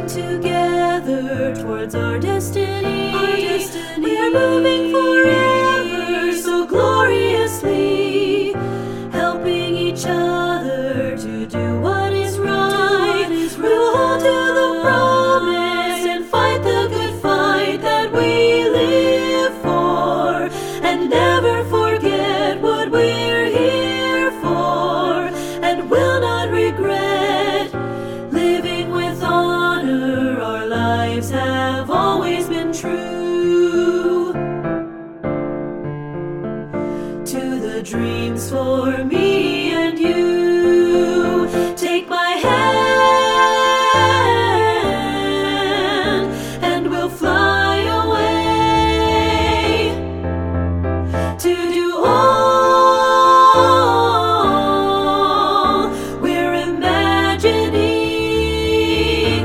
marching together towards our destiny. We are moving forever so gloriously, helping each other to do what is right. We will hold to the promise and fight the good fight that we live for, and never forget what we're here for, and will not regret living with honor. Our lives have always been true to the dreams for me and you. Take my hand and we'll fly away to do all we're imagining,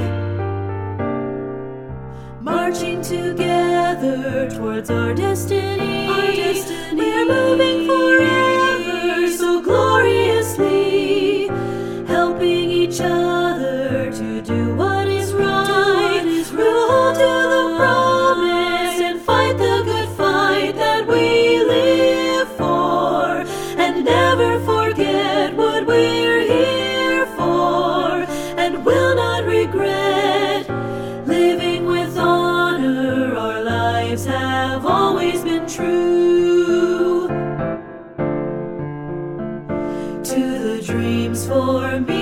marching together towards our destiny. We are moving forever so gloriously, helping each other to do what is right. We will hold to the promise and fight the good fight that we live for, and never forget what we're here for, and will not regret living with honor. Our lives have always been true to the dreams for me.